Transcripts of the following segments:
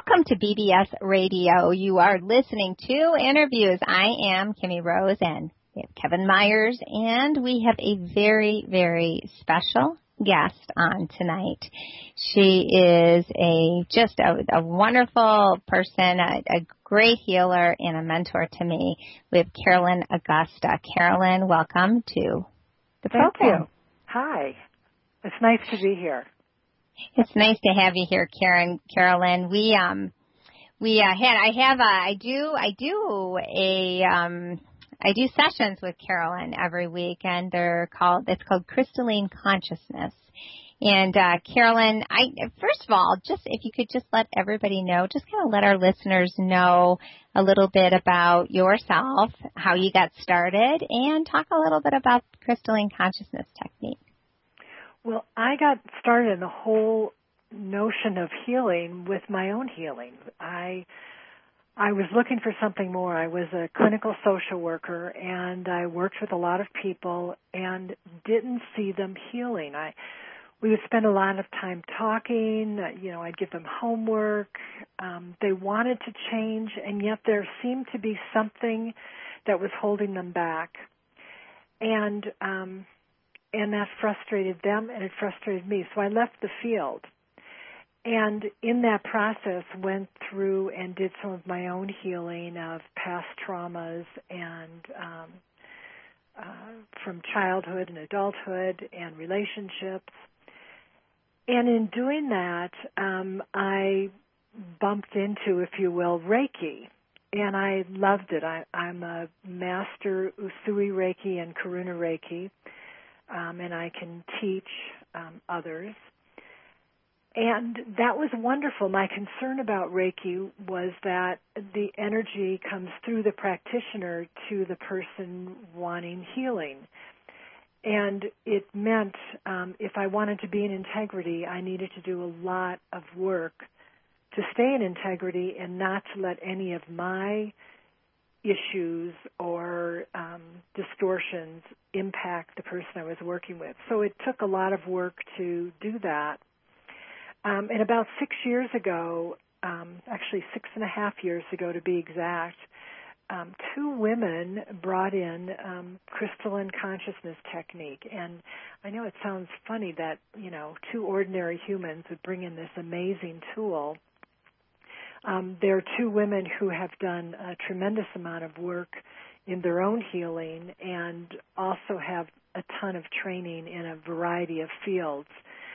Welcome to BBS Radio. You are listening to interviews. I am Kimmy Rose, and we have Kevin Myers, and we have a very, very special guest on tonight. She is just a wonderful person, a great healer, and a mentor to me. We have Carolyn Augusta. Carolyn, welcome to the program. Thank you. Hi. It's nice to be here. It's nice to have you here, Carolyn. I do sessions with Carolyn every week, and it's called Crystalline Consciousness. And Carolyn, first of all, just if you could just let everybody know, just kind of let our listeners know a little bit about yourself, how you got started, and talk a little bit about the Crystalline Consciousness technique. Well, I got started in the whole notion of healing with my own healing. I was looking for something more. I was a clinical social worker, and I worked with a lot of people and didn't see them healing. We would spend a lot of time talking. I'd give them homework. They wanted to change, and yet there seemed to be something that was holding them back. And that frustrated them, and it frustrated me. So I left the field. And in that process, went through and did some of my own healing of past traumas and from childhood and adulthood and relationships. And in doing that, I bumped into, if you will, Reiki. And I loved it. I'm a master Usui Reiki and Karuna Reiki. And I can teach others. And that was wonderful. My concern about Reiki was that the energy comes through the practitioner to the person wanting healing. And it meant if I wanted to be in integrity, I needed to do a lot of work to stay in integrity and not to let any of my issues or distortions impact the person I was working with. So it took a lot of work to do that. And about 6 years ago, actually 6.5 years ago to be exact, 2 women brought in crystalline consciousness technique. And I know it sounds funny that, 2 ordinary humans would bring in this amazing tool. There are 2 women who have done a tremendous amount of work in their own healing and also have a ton of training in a variety of fields.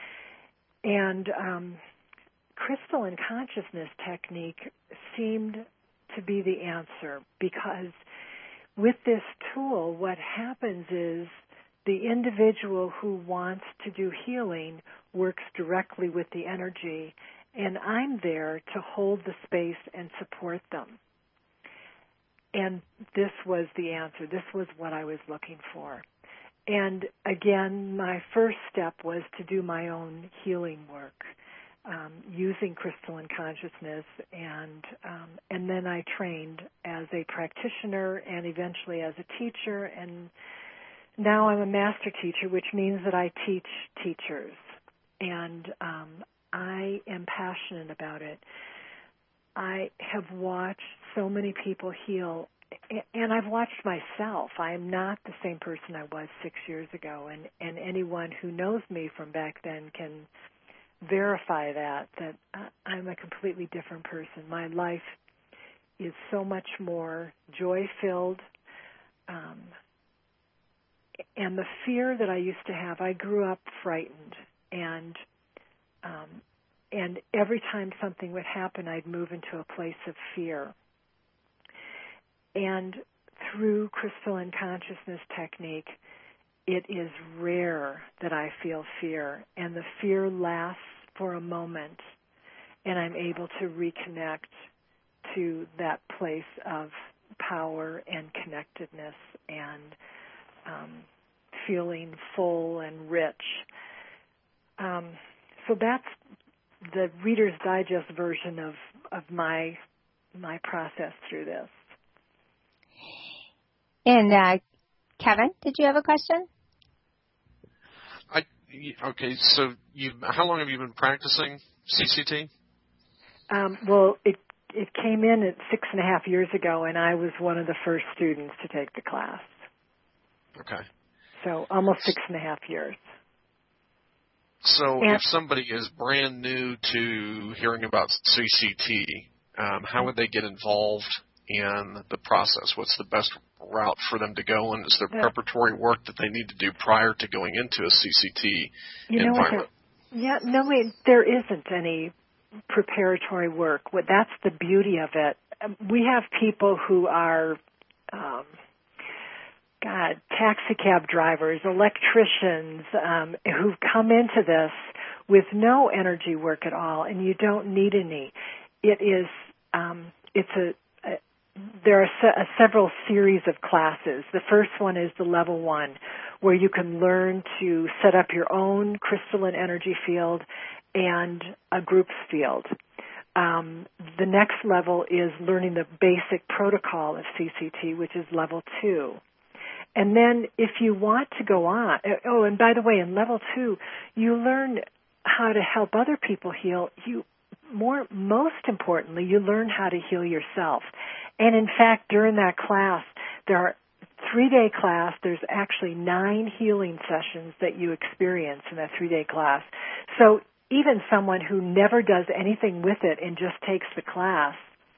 And crystalline consciousness technique seemed to be the answer because with this tool, what happens is the individual who wants to do healing works directly with the energy, and I'm there to hold the space and support them. And this was the answer. This was what I was looking for. And again, my first step was to do my own healing work using crystalline consciousness, and then I trained as a practitioner and eventually as a teacher, and now I'm a master teacher, which means that I teach teachers, and I am passionate about it. I have watched so many people heal, and I've watched myself. I am not the same person I was 6 years ago, and anyone who knows me from back then can verify that I'm a completely different person. My life is so much more joy-filled, and the fear that I used to have, I grew up frightened, and every time something would happen, I'd move into a place of fear. And through crystalline consciousness technique, it is rare that I feel fear, and the fear lasts for a moment, and I'm able to reconnect to that place of power and connectedness and feeling full and rich. So that's the Reader's Digest version of my process through this. And Kevin, did you have a question? Okay, so how long have you been practicing CCT? Well, it came in at 6.5 years ago, and I was one of the first students to take the class. Okay. So almost 6.5 years. So if somebody is brand new to hearing about CCT, how would they get involved in the process? What's the best route for them to go? And is there preparatory work that they need to do prior to going into a CCT environment? There isn't any preparatory work. That's the beauty of it. We have people who are taxi cab drivers, electricians, who've come into this with no energy work at all, and you don't need any. There are several series of classes. The first one is the level 1, where you can learn to set up your own crystalline energy field and a group's field. The next level is learning the basic protocol of CCT, which is level 2. And then if you want to go on, and by the way, in level 2, you learn how to help other people heal. Most importantly, you learn how to heal yourself. And in fact, during that class, there are 3-day class, there's actually 9 healing sessions that you experience in that 3-day class. So even someone who never does anything with it and just takes the class,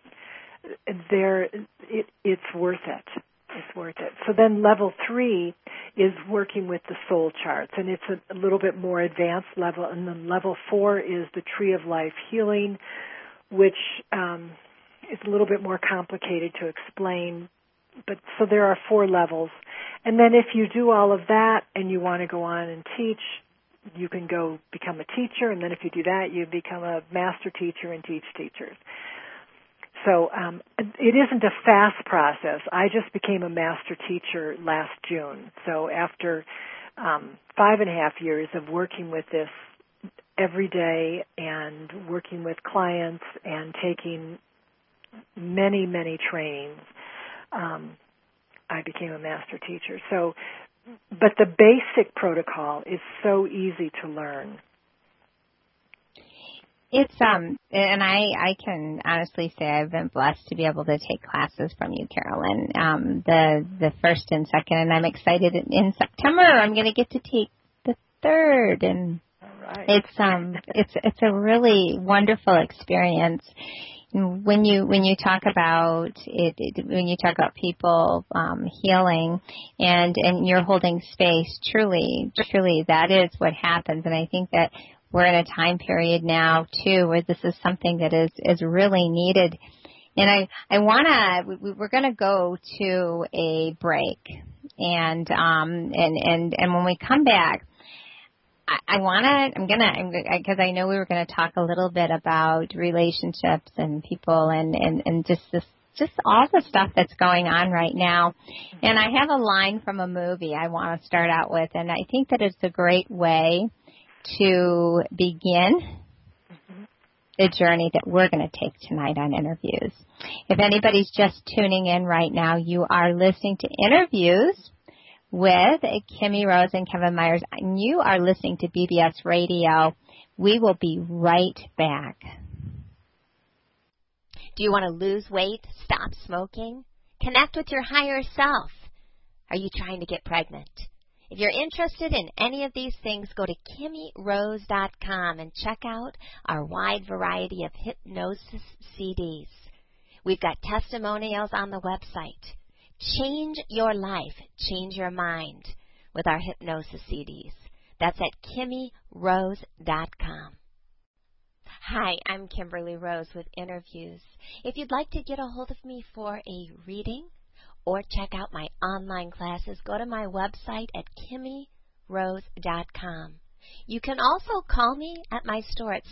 it's worth it. It's worth it. So then level 3 is working with the soul charts, and it's a little bit more advanced level. And then level 4 is the Tree of Life healing, which is a little bit more complicated to explain. But so there are 4 levels. And then if you do all of that and you want to go on and teach, you can go become a teacher. And then if you do that, you become a master teacher and teach teachers. So it isn't a fast process. I just became a master teacher last June. So after 5.5 years of working with this every day and working with clients and taking many, many trainings, I became a master teacher. So, but the basic protocol is so easy to learn. It's and I can honestly say I've been blessed to be able to take classes from you, Carolyn. The first and second, and I'm excited in September I'm going to get to take the third, and it's a really wonderful experience. When you talk about when you talk about people healing and you're holding space, truly that is what happens, and I think that we're in a time period now, too, where this is something that is really needed. And we're going to go to a break. And when we come back, because I know we were going to talk a little bit about relationships and people and just all the stuff that's going on right now. And I have a line from a movie I want to start out with, and I think that it's a great way to begin the journey that we're going to take tonight on Interviews. If anybody's just tuning in right now, you are listening to Interviews with Kimmy Rose and Kevin Myers, and you are listening to BBS Radio. We will be right back. Do you want to lose weight, stop smoking, connect with your higher self? Are you trying to get pregnant? If you're interested in any of these things, go to KimmyRose.com and check out our wide variety of hypnosis CDs. We've got testimonials on the website. Change your life, change your mind with our hypnosis CDs. That's at KimmyRose.com. Hi, I'm Kimberly Rose with Interviews. If you'd like to get a hold of me for a reading, or check out my online classes, go to my website at KimmyRose.com. You can also call me at my store at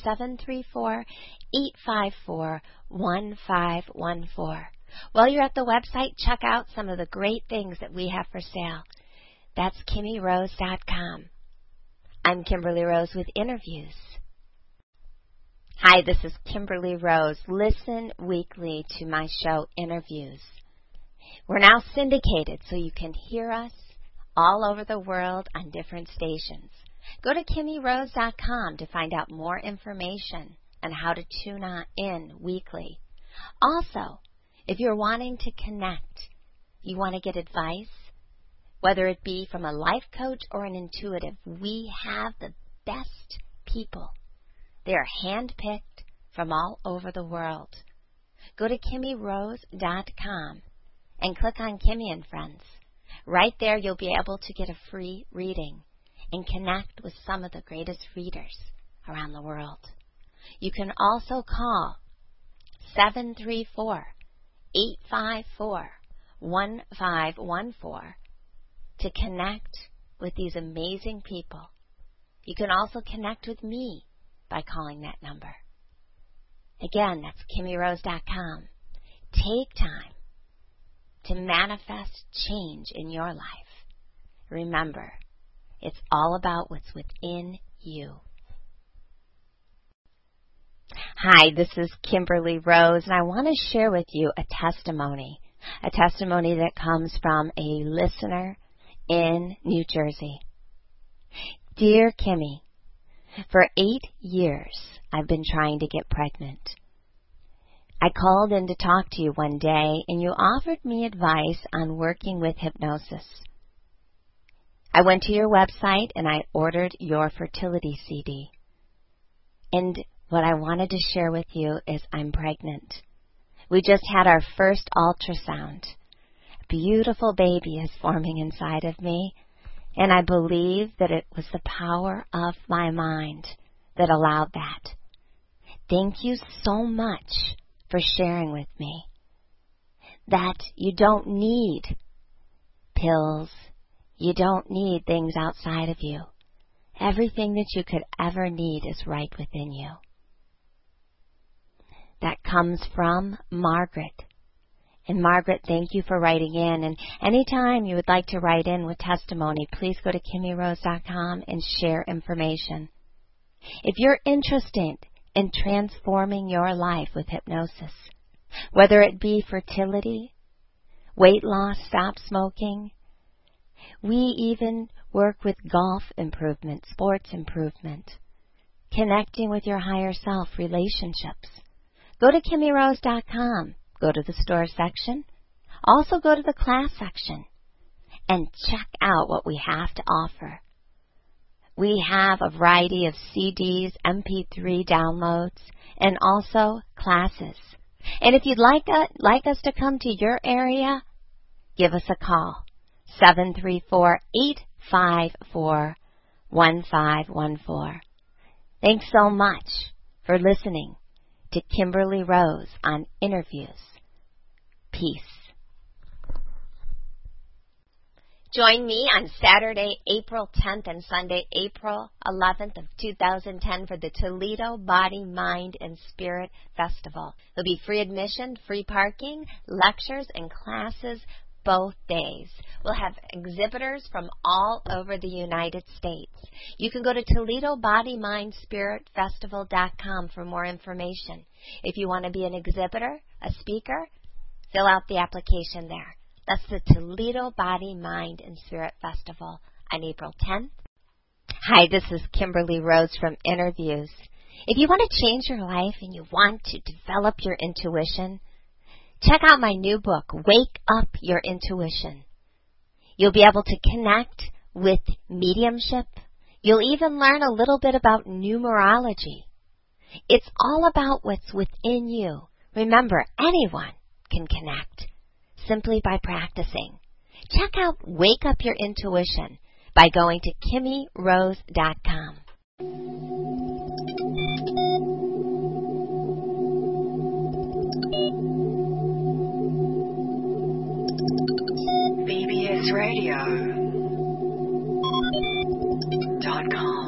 734-854-1514. While you're at the website, check out some of the great things that we have for sale. That's KimmyRose.com. I'm Kimberly Rose with Interviews. Hi, this is Kimberly Rose. Listen weekly to my show, Interviews. We're now syndicated, so you can hear us all over the world on different stations. Go to KimmyRose.com to find out more information. and how to tune in weekly. Also, if you're wanting to connect, you want to get advice, whether it be from a life coach or an intuitive, we have the best people. They are handpicked from all over the world. Go to KimmyRose.com and click on Kimmy and Friends. Right there, you'll be able to get a free reading and connect with some of the greatest readers around the world. You can also call 734-854-1514 to connect with these amazing people. You can also connect with me by calling that number. Again, that's KimmyRose.com. Take time to manifest change in your life. Remember, it's all about what's within you. Hi, this is Kimberly Rose, and I want to share with you a testimony that comes from a listener in New Jersey. Dear Kimmy, for 8 years I've been trying to get pregnant. I called in to talk to you one day, and you offered me advice on working with hypnosis. I went to your website and I ordered your fertility CD. And what I wanted to share with you is I'm pregnant. We just had our first ultrasound. A beautiful baby is forming inside of me, and I believe that it was the power of my mind that allowed that. Thank you so much for sharing with me that you don't need pills. You don't need things outside of you. Everything that you could ever need is right within you. That comes from Margaret. And Margaret, thank you for writing in. And anytime you would like to write in with testimony, please go to KimmyRose.com and share information. If you're interested in transforming your life with hypnosis, whether it be fertility, weight loss, stop smoking, we even work with golf improvement, sports improvement, connecting with your higher self, relationships. Go to KimmyRose.com. Go to the store section. Also go to the class section and check out what we have to offer. We have a variety of CDs, MP3 downloads, and also classes. And if you'd like us to come to your area, give us a call. 734-854-1514. Thanks so much for listening to Kimberly Rose on Interviews. Peace. Join me on Saturday, April 10th and Sunday, April 11th of 2010 for the Toledo Body, Mind, and Spirit Festival. There'll be free admission, free parking, lectures, and classes both days. We'll have exhibitors from all over the United States. You can go to ToledoBodyMindSpiritFestival.com for more information. If you want to be an exhibitor, a speaker, fill out the application there. That's the Toledo Body, Mind, and Spirit Festival on April 10th. Hi, this is Kimberly Rose from Interviews. If you want to change your life and you want to develop your intuition, check out my new book, Wake Up Your Intuition. You'll be able to connect with mediumship. You'll even learn a little bit about numerology. It's all about what's within you. Remember, anyone can connect simply by practicing. Check out Wake Up Your Intuition by going to KimmyRose.com. BBSRadio.com.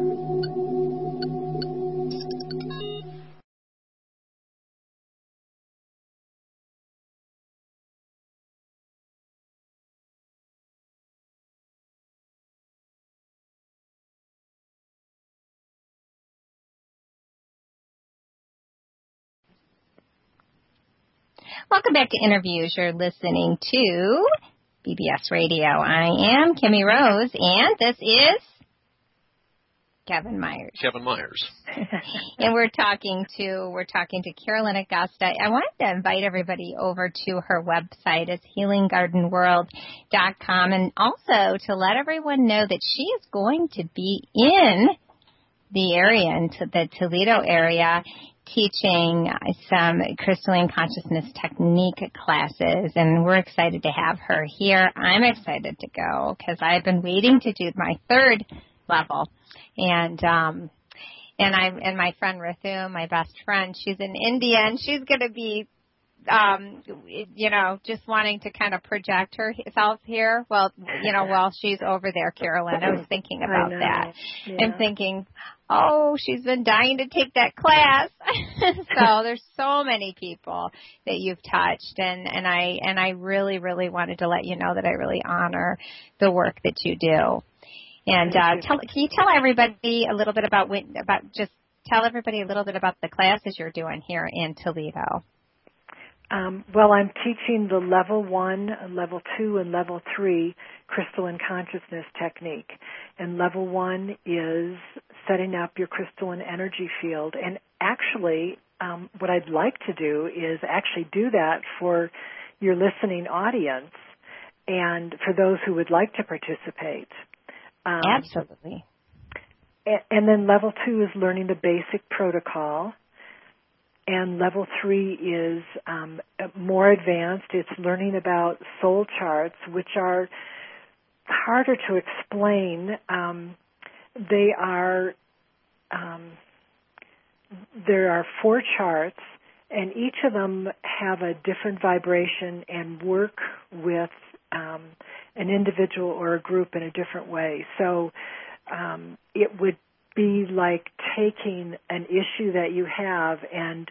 Welcome back to Interviews. You're listening to BBS Radio. I am Kimmy Rose, and this is Kevin Myers. Kevin Myers. And we're talking to Carolyn Augusta. I wanted to invite everybody over to her website. It's healinggardenworld.com, and also to let everyone know that she is going to be in the area, into the Toledo area, teaching some crystalline consciousness technique classes, and we're excited to have her here. I'm excited to go because I've been waiting to do my third level, and my friend Rathu, my best friend, she's in India, and she's going to be just wanting to kind of project herself here. Well, while she's over there, Carolyn, I was thinking about that. Yeah. I'm thinking, she's been dying to take that class. So there's so many people that you've touched, and I really, really wanted to let you know that I really honor the work that you do. And can you tell everybody a little bit about everybody a little bit about the classes you're doing here in Toledo? Well, I'm teaching the level 1, level 2, and level 3 crystalline consciousness technique. And level 1 is setting up your crystalline energy field. And actually, what I'd like to do is actually do that for your listening audience and for those who would like to participate. Absolutely. And then level 2 is learning the basic protocol. And level 3 is more advanced. It's learning about soul charts, which are harder to explain. There are 4 charts, and each of them have a different vibration and work with an individual or a group in a different way. So it would be like taking an issue that you have and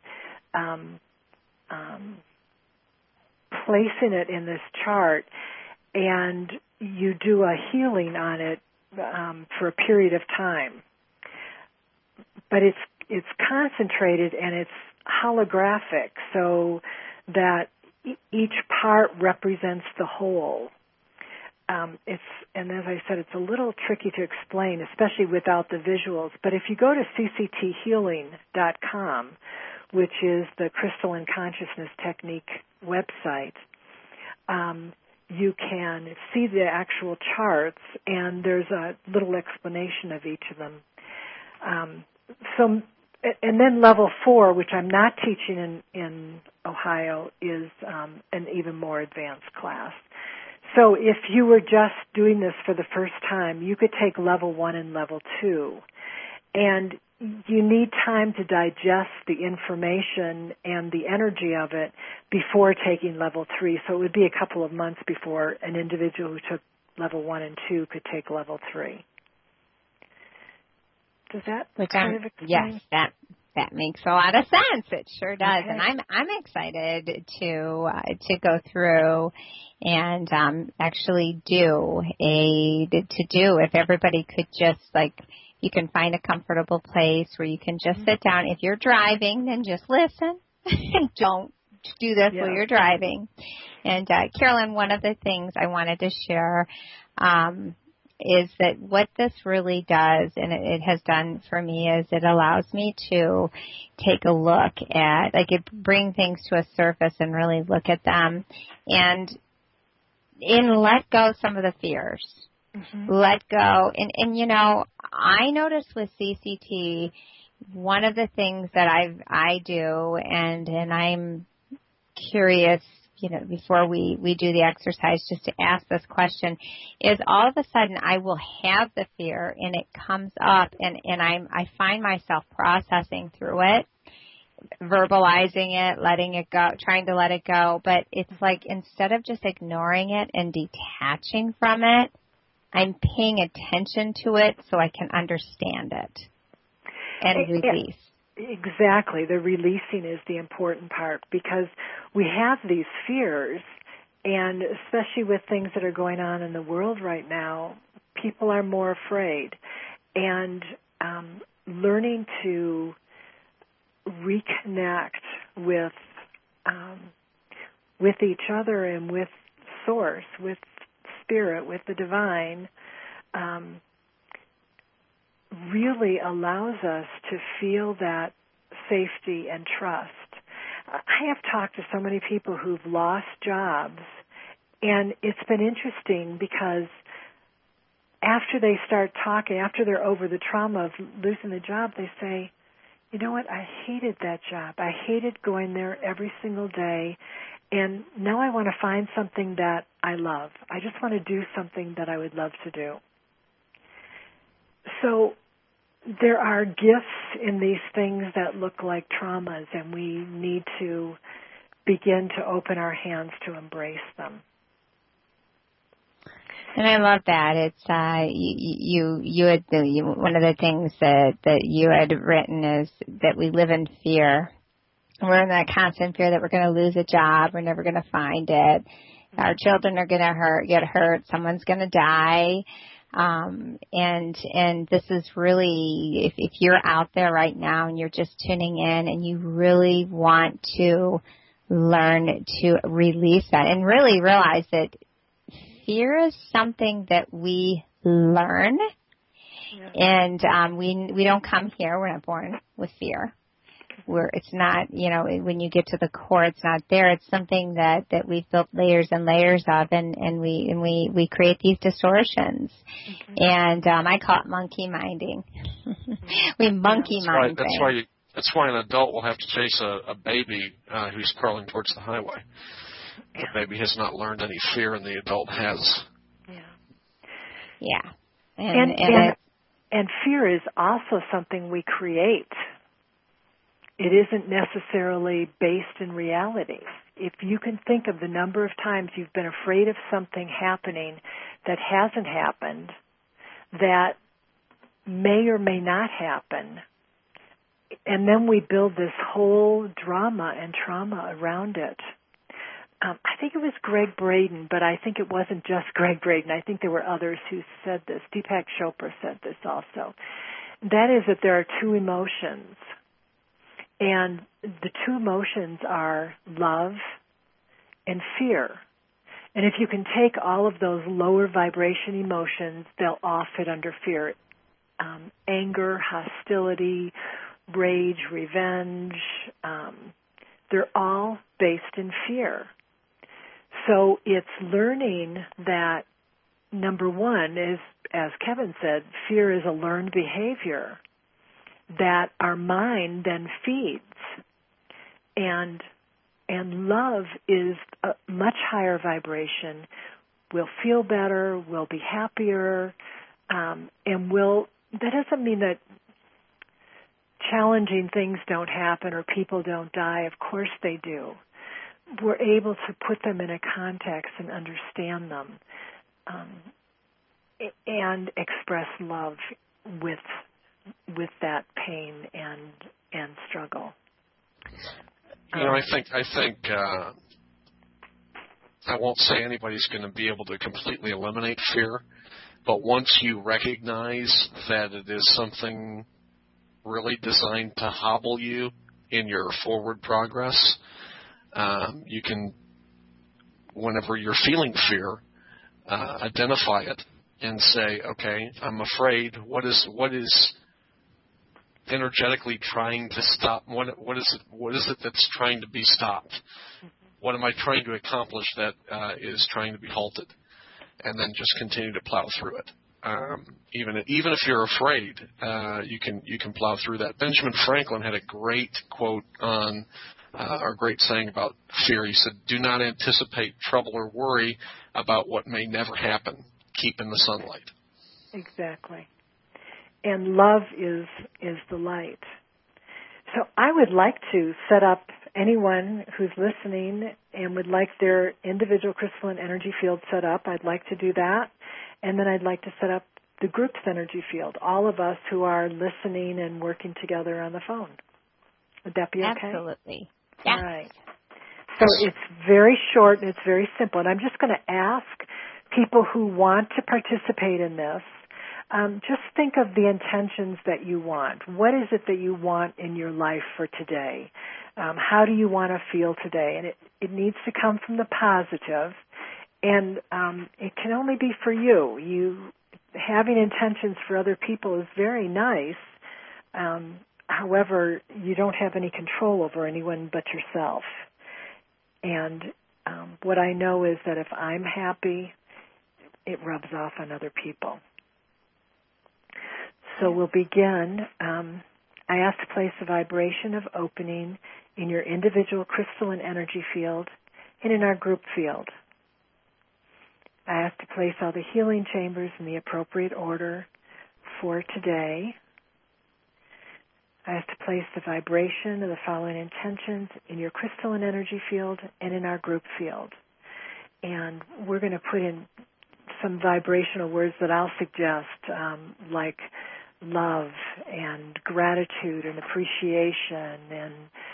placing it in this chart, and you do a healing on it for a period of time. But it's concentrated and it's holographic, so that each part represents the whole. And as I said, it's a little tricky to explain, especially without the visuals. But if you go to ccthealing.com, which is the Crystalline Consciousness Technique website, you can see the actual charts, and there's a little explanation of each of them. And then level 4, which I'm not teaching in Ohio, is an even more advanced class. So if you were just doing this for the first time, you could take level 1 and level 2. And you need time to digest the information and the energy of it before taking level 3. So it would be a couple of months before an individual who took level 1 and 2 could take level 3. Does that kind of explain? Yes, that makes a lot of sense. It sure does. Okay. And I'm excited to go through and actually do if everybody could just, like, you can find a comfortable place where you can just sit down. If you're driving, then just listen. Don't do this while you're driving. And Carolyn, one of the things I wanted to share is that what this really does, and it has done for me, is it allows me to take a look at, bring things to a surface and really look at them and let go some of the fears. Mm-hmm. Let go. And I noticed with CCT, one of the things that I do, and I'm curious, before we do the exercise, just to ask this question, is all of a sudden I will have the fear and it comes up and I find myself processing through it, verbalizing it, letting it go, trying to let it go. But it's like, instead of just ignoring it and detaching from it, I'm paying attention to it so I can understand it and release. Exactly. The releasing is the important part, because we have these fears, and especially with things that are going on in the world right now, people are more afraid. And learning to reconnect with each other and with Source, with Spirit, with the Divine, really allows us to feel that safety and trust. I have talked to so many people who've lost jobs, and it's been interesting because after they start talking, after they're over the trauma of losing the job, they say, you know what, I hated that job. I hated going there every single day, and now I want to find something that I love. I just want to do something that I would love to do. So there are gifts in these things that look like traumas, and we need to begin to open our hands to embrace them. And I love that. It's you had one of the things that you had written is that we live in fear. We're in that constant fear that we're going to lose a job, we're never going to find it, our children are going to get hurt, someone's going to die. And this is really, if you're out there right now and you're just tuning in and you really want to learn to release that and really realize that fear is something that we learn, and we don't come here. We're not born with fear. It's not, when you get to the core, it's not there. It's something that we've built layers and layers of, and we create these distortions. And I call it monkey minding. We monkey mind things. That's why an adult will have to chase a baby who's crawling towards the highway. The baby has not learned any fear, and the adult has. Yeah. And fear is also something we create. It isn't necessarily based in reality. If you can think of the number of times you've been afraid of something happening that hasn't happened, that may or may not happen, and then we build this whole drama and trauma around it. I think it was Greg Braden, but I think it wasn't just Greg Braden. I think there were others who said this. Deepak Chopra said this also. That is that there are two emotions, and the two emotions are love and fear. And if you can take all of those lower vibration emotions, they'll all fit under fear. Anger, hostility, rage, revenge, they're all based in fear. So it's learning that, number one, is, as Kevin said, fear is a learned behavior that our mind then feeds. And love is a much higher vibration. We'll feel better, we'll be happier, and that doesn't mean that challenging things don't happen or people don't die. Of course they do. We're able to put them in a context and understand them, and express love with that pain and struggle. I think I won't say anybody's going to be able to completely eliminate fear, but once you recognize that it is something really designed to hobble you in your forward progress, you can, whenever you're feeling fear, identify it and say, okay, I'm afraid. What is energetically trying to stop? What is it that's trying to be stopped? What am I trying to accomplish that is trying to be halted? And then just continue to plow through it. Even if you're afraid, you can plow through that. Benjamin Franklin had a great quote on, or great saying about fear. He said, "Do not anticipate trouble or worry about what may never happen. Keep in the sunlight." Exactly. And love is the light. So I would like to set up anyone who's listening and would like their individual crystalline energy field set up. I'd like to do that. And then I'd like to set up the group's energy field, all of us who are listening and working together on the phone. Would that be okay? Absolutely. Yeah. All right. So it's very short and it's very simple. And I'm just going to ask people who want to participate in this, just think of the intentions that you want. What is it that you want in your life for today? How do you want to feel today? And it needs to come from the positive, and it can only be for you. having intentions for other people is very nice. However, you don't have any control over anyone but yourself. And what I know is that if I'm happy, it rubs off on other people. So we'll begin. I ask to place a vibration of opening in your individual crystalline energy field and in our group field. I ask to place all the healing chambers in the appropriate order for today. I ask to place the vibration of the following intentions in your crystalline energy field and in our group field. And we're going to put in some vibrational words that I'll suggest, like love and gratitude and appreciation and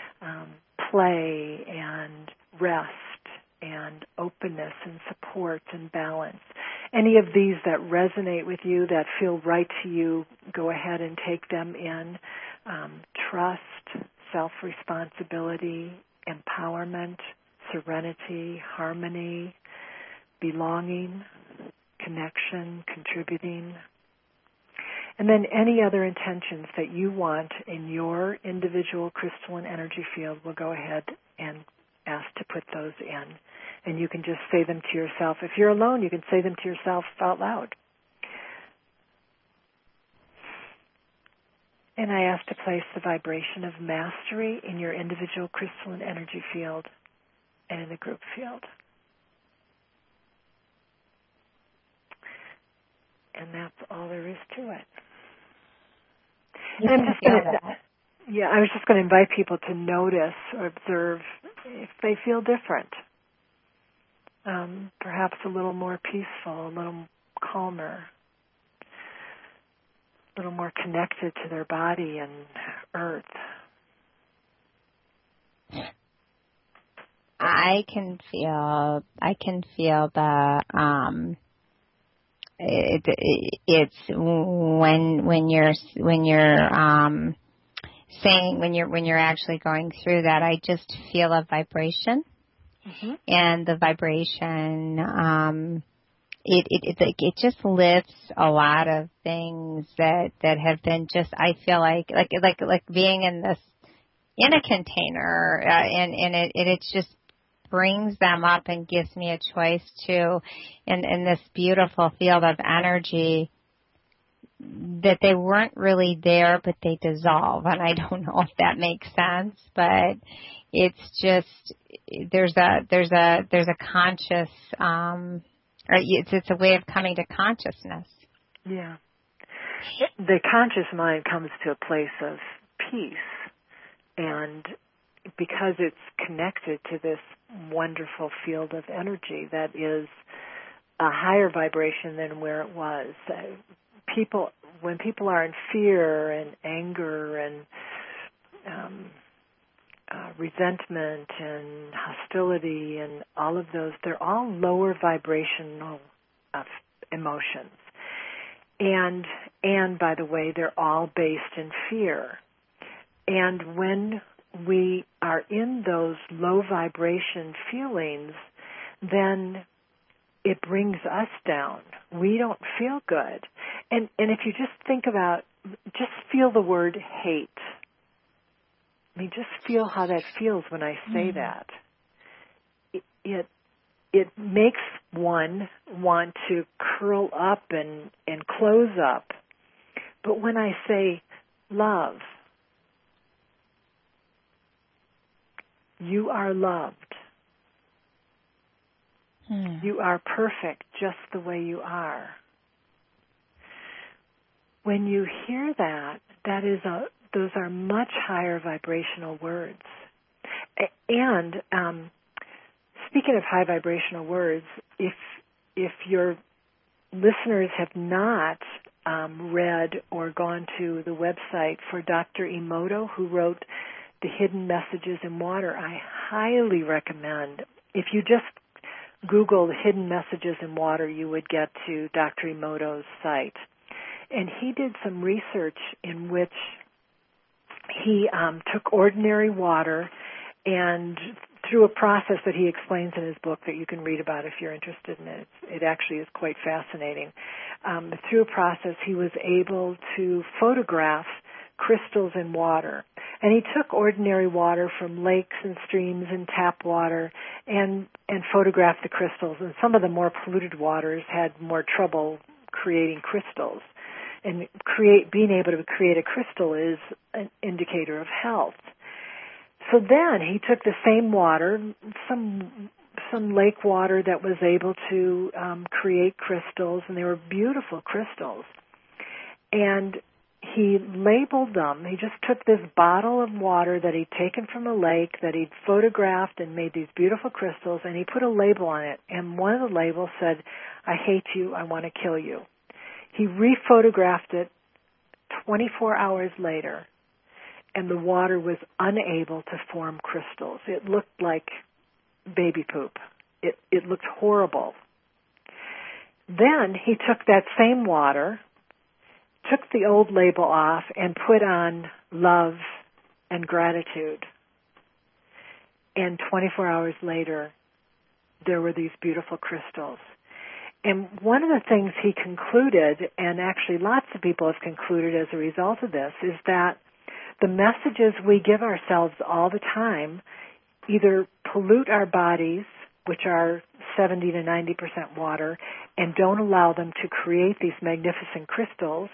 play and rest and openness and support and balance. Any of these that resonate with you, that feel right to you, go ahead and take them in. Trust, self-responsibility, empowerment, serenity, harmony, belonging, connection, contributing. And then any other intentions that you want in your individual crystalline energy field, we'll go ahead and ask to put those in. And you can just say them to yourself. If you're alone, you can say them to yourself out loud. And I ask to place the vibration of mastery in your individual crystalline energy field and in the group field. And that's all there is to it. And I'm just going to, I was just going to invite people to notice or observe if they feel different. Perhaps a little more peaceful, a little calmer, a little more connected to their body and earth. I can feel the it's when you're saying when you're actually going through that, I just feel a vibration. Mm-hmm. And the vibration, it just lifts a lot of things that have been just, I feel like being in a container, and it just brings them up and gives me a choice to, in this beautiful field of energy, that they weren't really there, but they dissolve. And I don't know if that makes sense, but it's just, there's a conscious, it's a way of coming to consciousness. Yeah. The conscious mind comes to a place of peace, and because it's connected to this wonderful field of energy that is a higher vibration than where it was. When people are in fear and anger and resentment and hostility and all of those, they're all lower vibrational emotions. And by the way, they're all based in fear. And when we are in those low vibration feelings, then it brings us down. We don't feel good. And if you just think about, just feel the word hate. I mean, just feel how that feels when I say that. It makes one want to curl up and close up. But when I say love, you are loved. You are perfect just the way you are. When you hear that, those are much higher vibrational words. And speaking of high vibrational words, if your listeners have not read or gone to the website for Dr. Emoto, who wrote The Hidden Messages in Water, I highly recommend. If you just Google The Hidden Messages in Water, you would get to Dr. Emoto's site. And he did some research in which he took ordinary water and through a process that he explains in his book that you can read about if you're interested in it. It actually is quite fascinating. Through a process, he was able to photograph crystals in water. And he took ordinary water from lakes and streams and tap water and photographed the crystals. And some of the more polluted waters had more trouble creating crystals. And being able to create a crystal is an indicator of health. So then he took the same water, some lake water that was able to create crystals, and they were beautiful crystals. And he labeled them. He just took this bottle of water that he'd taken from a lake that he'd photographed and made these beautiful crystals, and he put a label on it. And one of the labels said, "I hate you, I want to kill you." He rephotographed it 24 hours later, and the water was unable to form crystals. It looked like baby poop. It looked horrible. Then he took that same water, took the old label off, and put on love and gratitude. And 24 hours later, there were these beautiful crystals. And one of the things he concluded, and actually lots of people have concluded as a result of this, is that the messages we give ourselves all the time either pollute our bodies, which are 70 to 90% water, and don't allow them to create these magnificent crystals,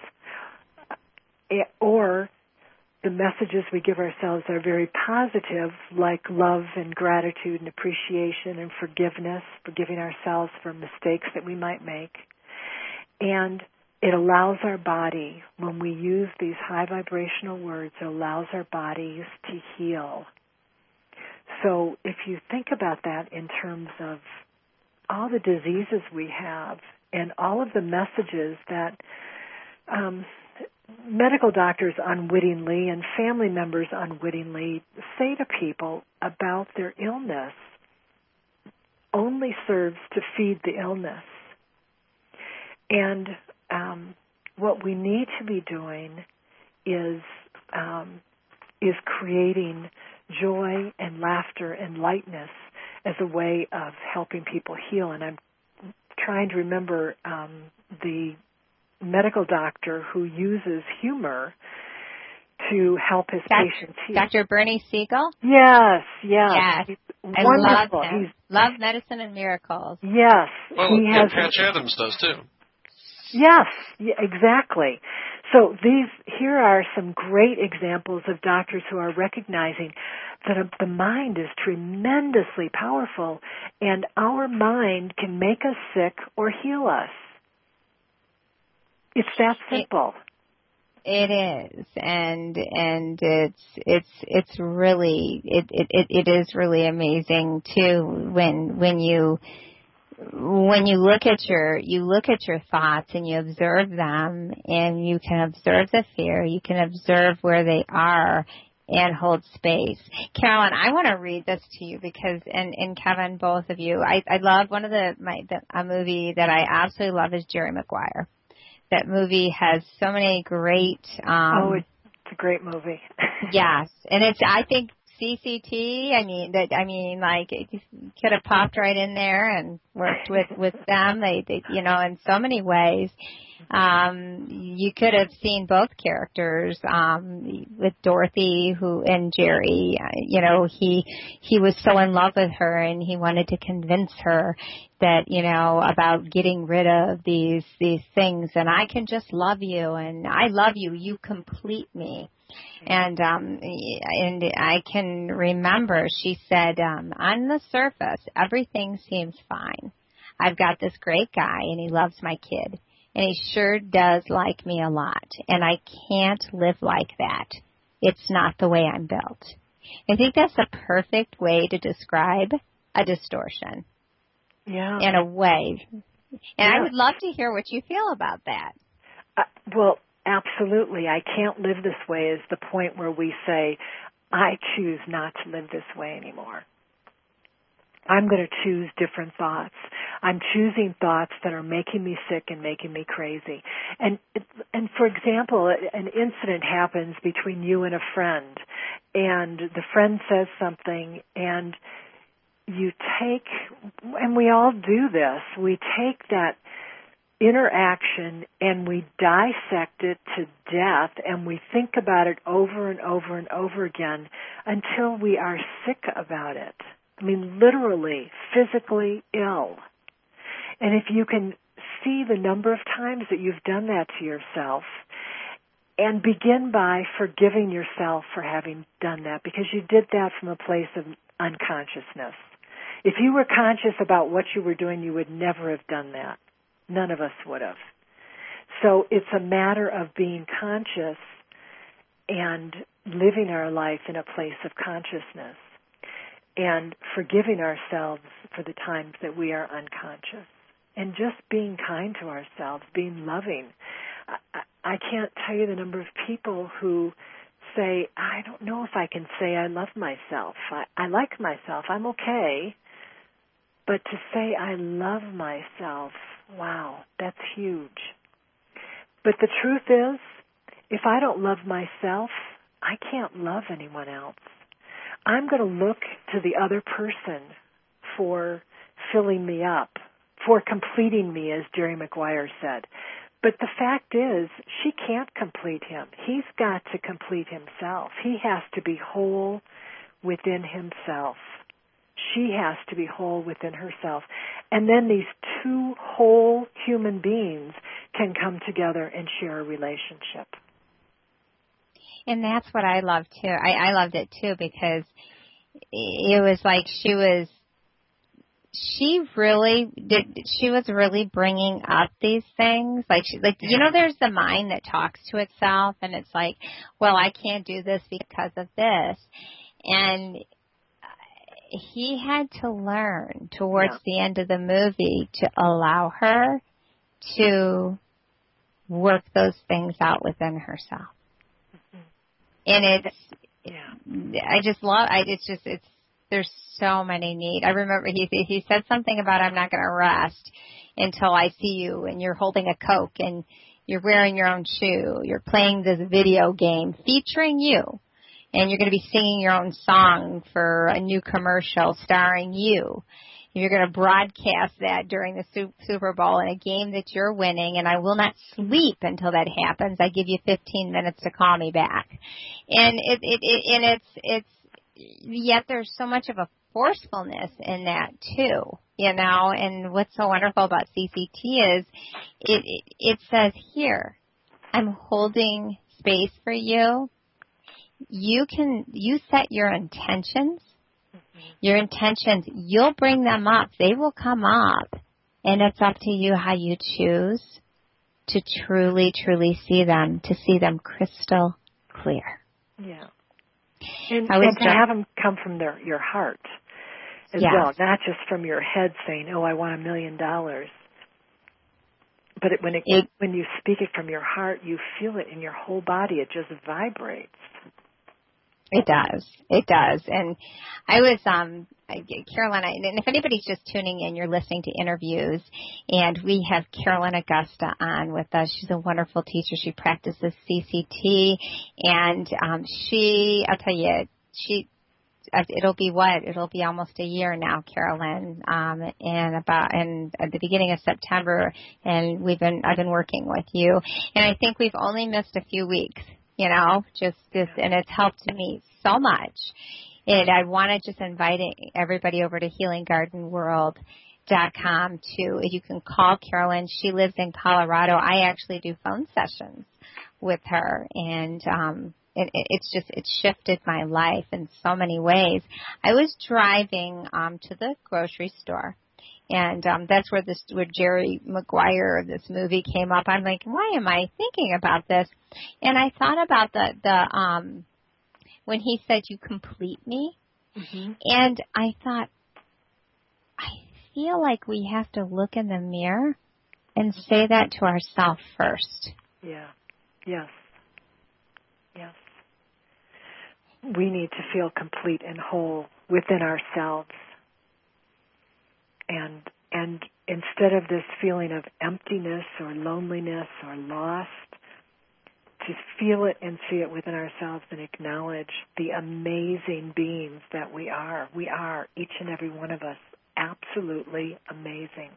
or the messages we give ourselves are very positive, like love and gratitude and appreciation and forgiveness, forgiving ourselves for mistakes that we might make. And it allows our body, when we use these high vibrational words, it allows our bodies to heal. So if you think about that in terms of all the diseases we have and all of the messages that medical doctors unwittingly and family members unwittingly say to people about their illness, only serves to feed the illness. And what we need to be doing is creating joy and laughter and lightness as a way of helping people heal. And I'm trying to remember the medical doctor who uses humor to help his patients heal. Dr. Bernie Siegel? Yes. Yes. I Wonderful. love him. Love Medicine and Miracles. Yes. Well, Patch Adams does too. Yes, exactly. So here are some great examples of doctors who are recognizing that the mind is tremendously powerful, and our mind can make us sick or heal us. It's that simple. It is, and it's really it is really amazing too when you look at your thoughts and you observe them, and you can observe the fear, you can observe where they are and hold space. Carolyn, I want to read this to you because, and Kevin, both of you, I love a movie that I absolutely love is Jerry Maguire. That movie has so many great. It's a great movie. Yes, and I think CCT. Like it could have popped right in there and worked with them. They in so many ways. You could have seen both characters with Dorothy and Jerry. He was so in love with her, and he wanted to convince her that about getting rid of these things, and I can just love you, and I love you. You complete me. And I can remember she said, on the surface, everything seems fine. I've got this great guy, and he loves my kid. And he sure does like me a lot. And I can't live like that. It's not the way I'm built. I think that's a perfect way to describe a distortion. Yeah. In a way. And yeah. I would love to hear what you feel about that. Well, absolutely. I can't live this way is the point where we say, I choose not to live this way anymore. I'm going to choose different thoughts. I'm choosing thoughts that are making me sick and making me crazy. And for example, an incident happens between you and a friend, and the friend says something, and you take, and we all do this, we take that interaction and we dissect it to death and we think about it over and over and over again until we are sick about it. I mean, literally, physically ill. And if you can see the number of times that you've done that to yourself, and begin by forgiving yourself for having done that, because you did that from a place of unconsciousness. If you were conscious about what you were doing, you would never have done that. None of us would have. So it's a matter of being conscious and living our life in a place of consciousness and forgiving ourselves for the times that we are unconscious and just being kind to ourselves, being loving. I can't tell you the number of people who say, I don't know if I can say I love myself. I like myself. I'm okay. But to say I love myself, wow, that's huge. But the truth is, if I don't love myself, I can't love anyone else. I'm going to look to the other person for filling me up, for completing me, as Jerry Maguire said. But the fact is, she can't complete him. He's got to complete himself. He has to be whole within himself. She has to be whole within herself. And then these two whole human beings can come together and share a relationship. And that's what I love too. I loved it too, because it was like she was really bringing up these things. There's the mind that talks to itself, and it's like, well, I can't do this because of this. And he had to learn towards the end of the movie to allow her to work those things out within herself. And there's so many needs. I remember he said something about, I'm not going to rest until I see you, and you're holding a Coke and you're wearing your own shoe. You're playing this video game featuring you, and you're going to be singing your own song for a new commercial starring you. You're going to broadcast that during the Super Bowl in a game that you're winning, and I will not sleep until that happens. I give you 15 minutes to call me back. And it's yet there's so much of a forcefulness in that too, and what's so wonderful about CCT is it says here, I'm holding space for you. You set your intentions. Your intentions, you'll bring them up. They will come up. And it's up to you how you choose to truly, truly see them, to see them crystal clear. Yeah. And to have them come from your heart as well, not just from your head saying, oh, I want $1 million. But when you speak it from your heart, you feel it in your whole body. It just vibrates. It does. And I was, Carolyn, and if anybody's just tuning in, you're listening to interviews, and we have Carolyn Augusta on with us. She's a wonderful teacher. She practices CCT, and I'll tell you, it'll be almost a year now, Carolyn, and at the beginning of September, and I've been working with you, and I think we've only missed a few weeks. And it's helped me so much. And I want to just invite everybody over to healinggardenworld.com if you can call Carolyn. She lives in Colorado. I actually do phone sessions with her, and it's shifted my life in so many ways. I was driving to the grocery store. And that's where Jerry Maguire, this movie, came up. I'm like, why am I thinking about this? And I thought about the when he said, you complete me. Mm-hmm. And I thought, I feel like we have to look in the mirror and say that to ourselves first. Yeah. Yes. We need to feel complete and whole within ourselves. And instead of this feeling of emptiness or loneliness or lost, to to feel it and see it within ourselves and acknowledge the amazing beings that we are. We are, each and every one of us, absolutely amazing.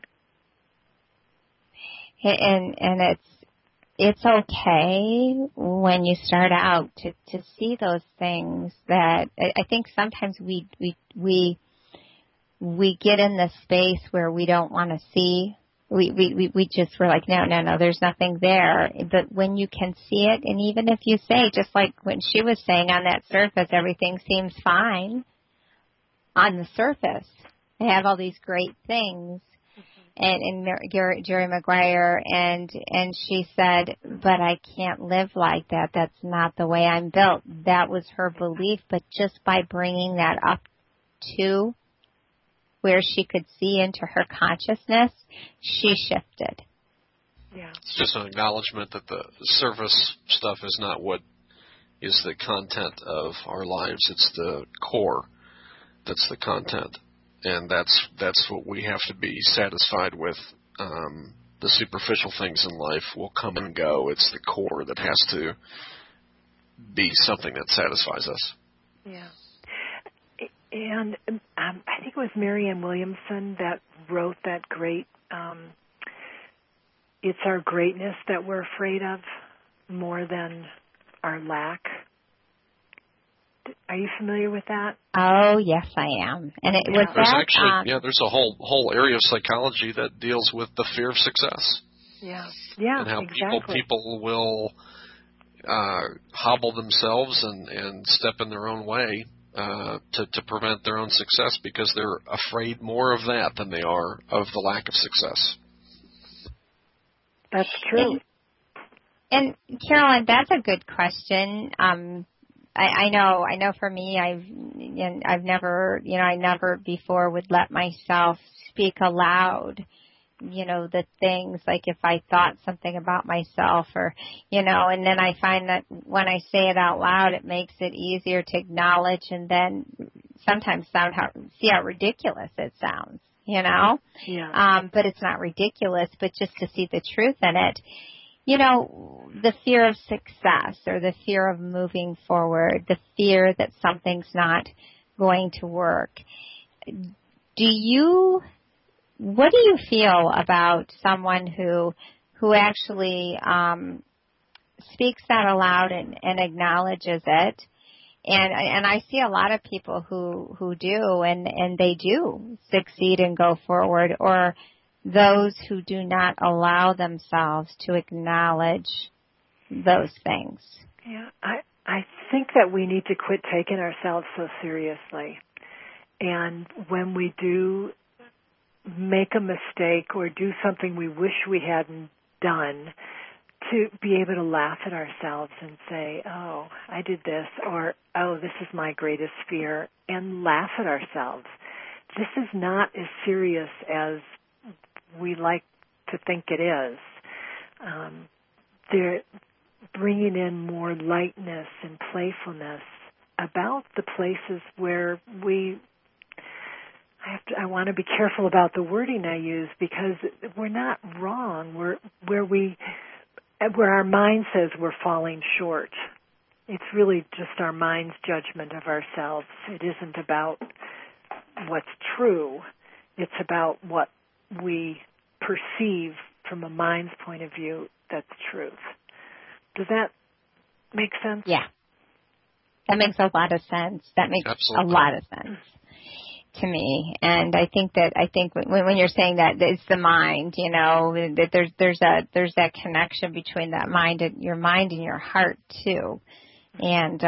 And it's okay when you start out to see those things that I think sometimes we get in the space where we don't want to see. We're like, no, there's nothing there. But when you can see it, and even if you say, just like when she was saying on that surface, everything seems fine on the surface. They have all these great things. And Jerry Maguire, and she said, but I can't live like that. That's not the way I'm built. That was her belief, but just by bringing that up to where she could see into her consciousness, she shifted. Yeah. It's just an acknowledgement that the surface stuff is not what is the content of our lives. It's the core that's the content. And that's what we have to be satisfied with. The superficial things in life will come and go. It's the core that has to be something that satisfies us. Yeah. And I think it was Marianne Williamson that wrote that great, it's our greatness that we're afraid of more than our lack. Are you familiar with that? Oh, yes, I am. And it was there's that. Actually, there's a whole area of psychology that deals with the fear of success. Yeah, and how exactly. people will hobble themselves and step in their own way to prevent their own success because they're afraid more of that than they are of the lack of success. That's true. And Carolyn, that's a good question. I know for me, I've never before would let myself speak aloud, the things like if I thought something about myself or, and then I find that when I say it out loud, it makes it easier to acknowledge and then sometimes see how ridiculous it sounds, Yeah. but it's not ridiculous, but just to see the truth in it. The fear of success or the fear of moving forward, the fear that something's not going to work. What do you feel about someone who actually speaks that aloud and acknowledges it? And I see a lot of people who do and they do succeed and go forward, or those who do not allow themselves to acknowledge those things. Yeah, I think that we need to quit taking ourselves so seriously. And when we do make a mistake or do something we wish we hadn't done, to be able to laugh at ourselves and say, oh, I did this, or, oh, this is my greatest fear, and laugh at ourselves. This is not as serious as we like to think it is. They're bringing in more lightness and playfulness about the places where I want to be careful about the wording I use because we're not wrong. Where our mind says we're falling short. It's really just our mind's judgment of ourselves. It isn't about what's true. It's about what we perceive from a mind's point of view that's truth. Does that make sense? Yeah. That makes a lot of sense. That makes Absolutely. A lot of sense to me. And I think when you're saying that it's the mind, that there's that connection between that mind and your heart too. And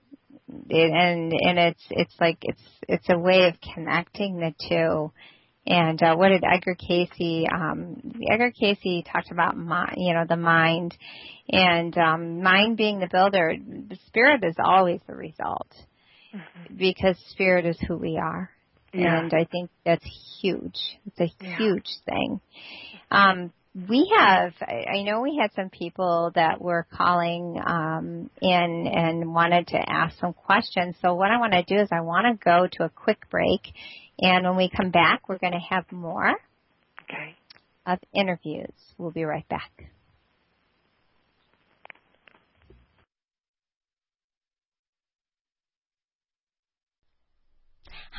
it's like it's a way of connecting the two. And what did Edgar Cayce talked about the mind and mind being the builder. The spirit is always the result because spirit is who we are. Yeah. And I think that's huge. It's a huge thing. I know we had some people that were calling in and wanted to ask some questions. So what I want to do is I want to go to a quick break. And when we come back, we're going to have more of interviews. We'll be right back.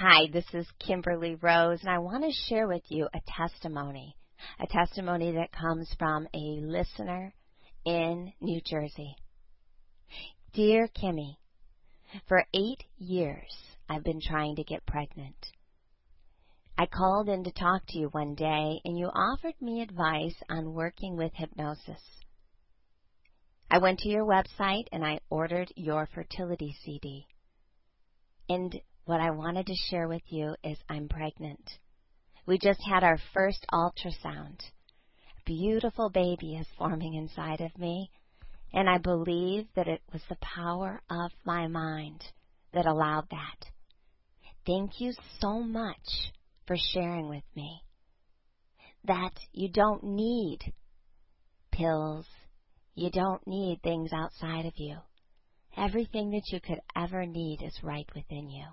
Hi, this is Kimberly Rose, and I want to share with you a testimony that comes from a listener in New Jersey. Dear Kimmy, for 8 years I've been trying to get pregnant. I called in to talk to you one day, and you offered me advice on working with hypnosis. I went to your website and I ordered your fertility CD. And what I wanted to share with you is I'm pregnant. We just had our first ultrasound. A beautiful baby is forming inside of me, and I believe that it was the power of my mind that allowed that. Thank you so much for sharing with me that you don't need pills, you don't need things outside of you. Everything that you could ever need is right within you.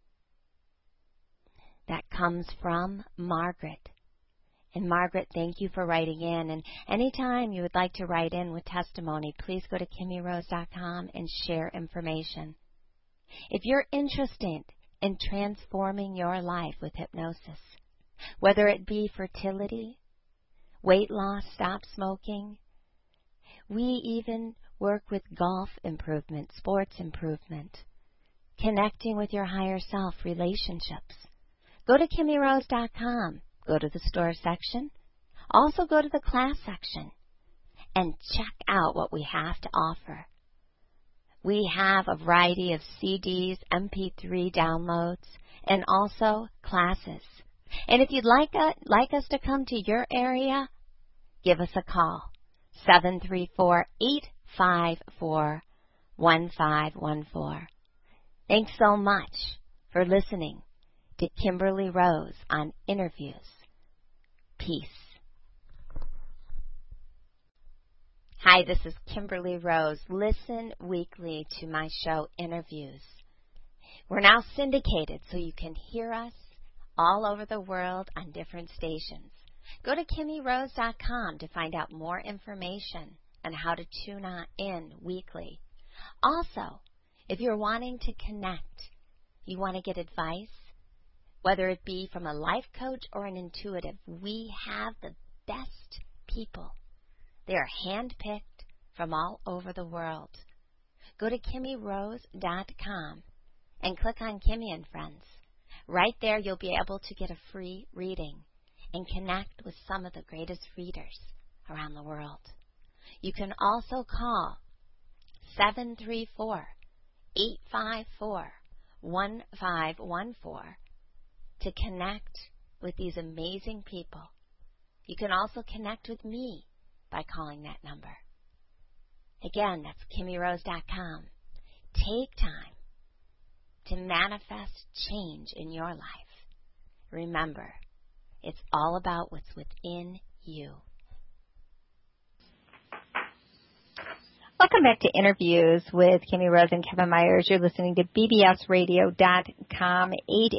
That comes from Margaret. And Margaret, thank you for writing in. And anytime you would like to write in with testimony, please go to KimmyRose.com and share information. If you're interested in transforming your life with hypnosis, whether it be fertility, weight loss, stop smoking, we even work with golf improvement, sports improvement, connecting with your higher self, relationships. Go to KimmyRose.com. Go to the store section. Also go to the class section and check out what we have to offer. We have a variety of CDs, MP3 downloads, and also classes. And if you'd like us to come to your area, give us a call. 734-854-1514. Thanks so much for listening to Kimberly Rose on Interviews. Peace. Hi, this is Kimberly Rose. Listen weekly to my show, Interviews. We're now syndicated, so you can hear us all over the world on different stations. Go to KimmyRose.com to find out more information on how to tune in weekly. Also, if you're wanting to connect, you want to get advice, whether it be from a life coach or an intuitive, we have the best people. They are handpicked from all over the world. Go to KimmyRose.com and click on Kimmy and Friends. Right there, you'll be able to get a free reading and connect with some of the greatest readers around the world. You can also call 734-854-1514 to connect with these amazing people. You can also connect with me by calling that number. Again, that's KimmyRose.com. Take time to manifest change in your life. Remember, it's all about what's within you. Welcome back to Interviews with Kimmy Rose and Kevin Myers. You're listening to bbsradio.com,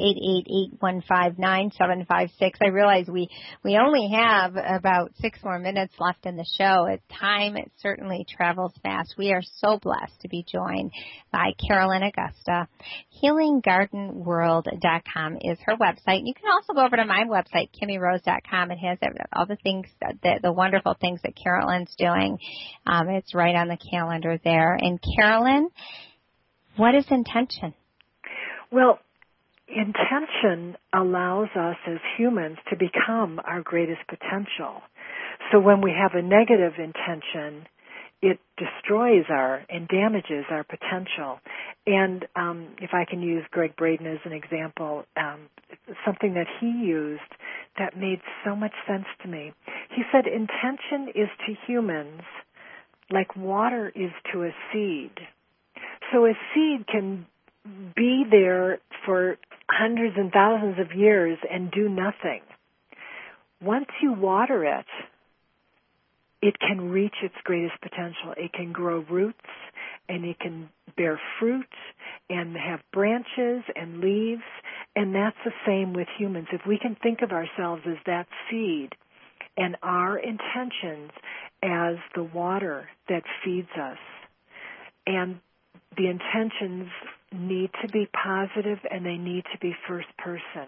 888-815-9756. I realize we only have about 6 more minutes left in the show. Time certainly travels fast. We are so blessed to be joined by Carolyn Augusta. HealingGardenWorld.com is her website. You can also go over to my website, KimmyRose.com. It has all the things, the wonderful things that Carolyn's doing. It's right on the calendar there. And Carolyn, what is intention? Well, intention allows us as humans to become our greatest potential. So when we have a negative intention, it destroys and damages our potential. And if I can use Greg Braden as an example, something that he used that made so much sense to me. He said intention is to humans like water is to a seed. So a seed can be there for hundreds and thousands of years and do nothing. Once you water it, it can reach its greatest potential. It can grow roots, and it can bear fruit and have branches and leaves, and that's the same with humans. If we can think of ourselves as that seed and our intentions as the water that feeds us, and the intentions need to be positive and they need to be first person.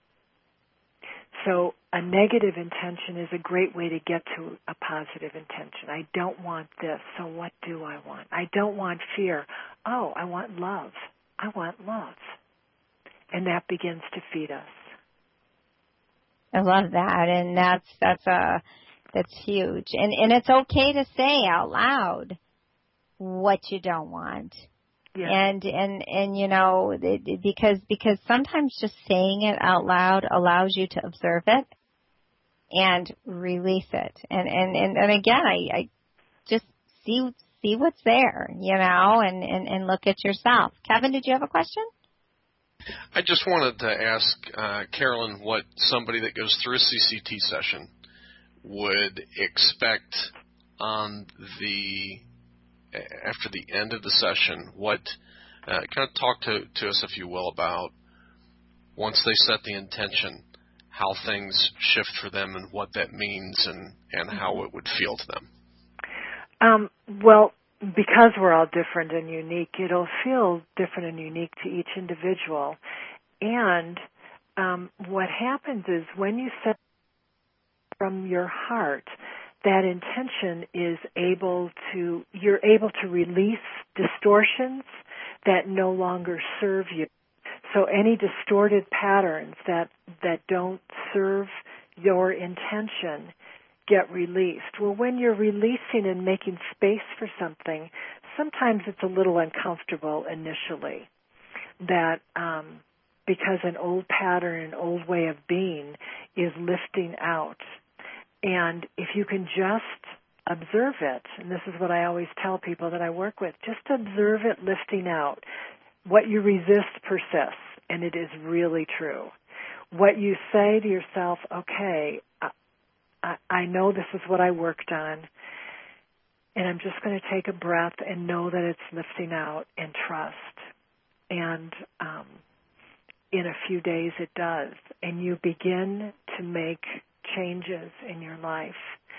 So a negative intention is a great way to get to a positive intention. I don't want this, so what do I want? I don't want fear. Oh, I want love. I want love. And that begins to feed us. I love that, and that's huge. And it's okay to say out loud what you don't want. Yeah. And you know, because sometimes just saying it out loud allows you to observe it and release it. And again, I just see what's there, you know, and look at yourself. Kevin, did you have a question? I just wanted to ask Carolyn what somebody that goes through a CCT session would expect on after the end of the session. What kind of talk to us, if you will, about once they set the intention, how things shift for them and what that means and how it would feel to them. Well, because we're all different and unique, it'll feel different and unique to each individual. And what happens is when you set from your heart, that intention is you're able to release distortions that no longer serve you. So any distorted patterns that don't serve your intention get released. Well, when you're releasing and making space for something, sometimes it's a little uncomfortable initially. That because an old pattern, an old way of being is lifting out. And if you can just observe it, and this is what I always tell people that I work with, just observe it lifting out. What you resist persists, and it is really true. What you say to yourself, okay, I know this is what I worked on, and I'm just going to take a breath and know that it's lifting out and trust. And in a few days it does, and you begin to make changes in your life.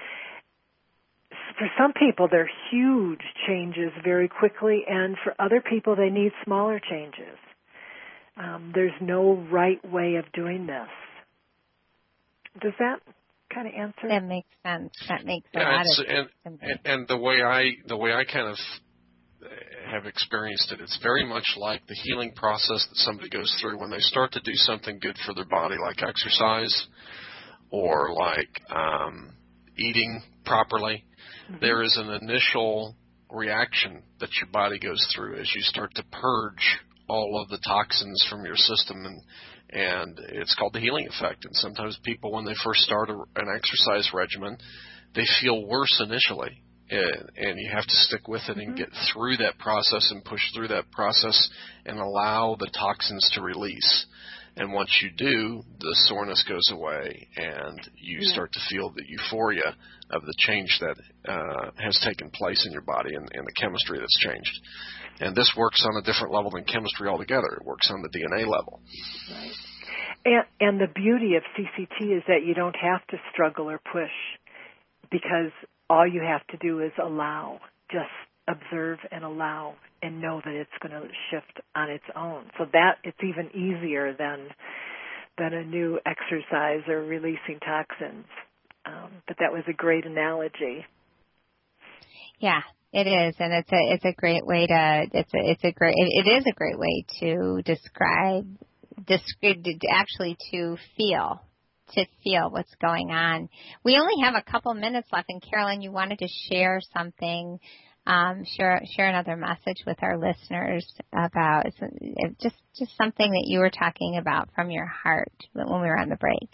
For some people, they're huge changes very quickly, and for other people, they need smaller changes. There's no right way of doing this. Does that kind of answer? That makes sense. That makes a lot of sense. And the way I kind of have experienced it, it's very much like the healing process that somebody goes through when they start to do something good for their body, like exercise or like eating properly. Mm-hmm. There is an initial reaction that your body goes through as you start to purge all of the toxins from your system, and it's called the healing effect. And sometimes people, when they first start an exercise regimen, they feel worse initially, and you have to stick with it and get through that process and push through that process and allow the toxins to release. And once you do, the soreness goes away, and you start to feel the euphoria of the change that has taken place in your body and the chemistry that's changed. And this works on a different level than chemistry altogether. It works on the DNA level. Right. And the beauty of CCT is that you don't have to struggle or push, because all you have to do is allow. Just observe and allow and know that it's going to shift on its own. So that it's even easier than a new exercise or releasing toxins. But that was a great analogy. Yeah, it is, and it's a great way to it is a great way to describe actually to feel what's going on. We only have a couple minutes left, and Carolyn, you wanted to share something. Share another message with our listeners about just something that you were talking about from your heart when we were on the break.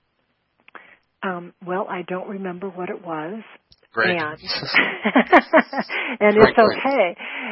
Well, I don't remember what it was. Great. And it's okay.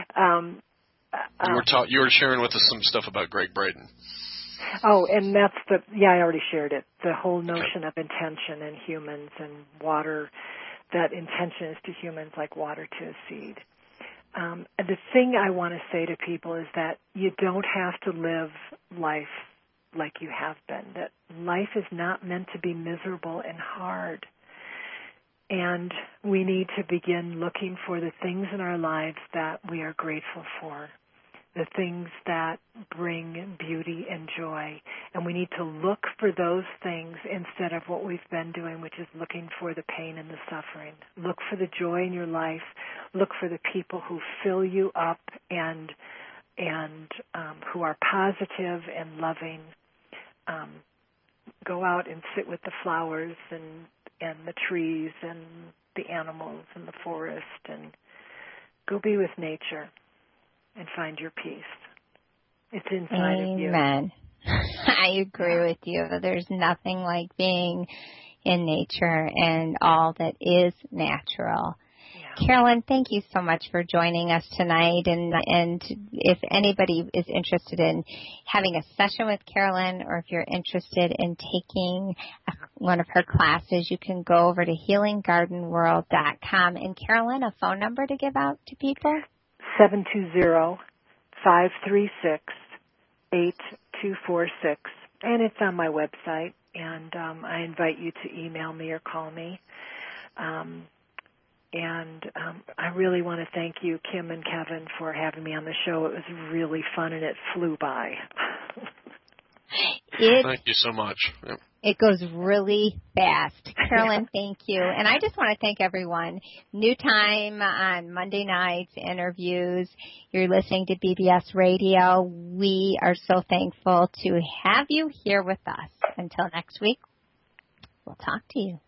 You were sharing with us some stuff about Gregg Braden. Oh, and that's I already shared it. The whole notion of intention in humans and water, that intention is to humans like water to a seed. The thing I want to say to people is that you don't have to live life like you have been, that life is not meant to be miserable and hard. And we need to begin looking for the things in our lives that we are grateful for, the things that bring beauty and joy. And we need to look for those things instead of what we've been doing, which is looking for the pain and the suffering. Look for the joy in your life. Look for the people who fill you up and who are positive and loving. Go out and sit with the flowers and the trees and the animals and the forest, and go be with nature and find your peace. It's inside of you. Amen. I agree with you. There's nothing like being in nature and all that is natural. Carolyn, thank you so much for joining us tonight. And if anybody is interested in having a session with Carolyn, or if you're interested in taking one of her classes, you can go over to healinggardenworld.com. And Carolyn, a phone number to give out to people? 720-536-8246. And it's on my website. And I invite you to email me or call me. I really want to thank you, Kim and Kevin, for having me on the show. It was really fun, and it flew by. Thank you so much. Yep. It goes really fast. Carolyn, thank you. And I just want to thank everyone. New time on Monday nights, interviews. You're listening to BBS Radio. We are so thankful to have you here with us. Until next week, we'll talk to you.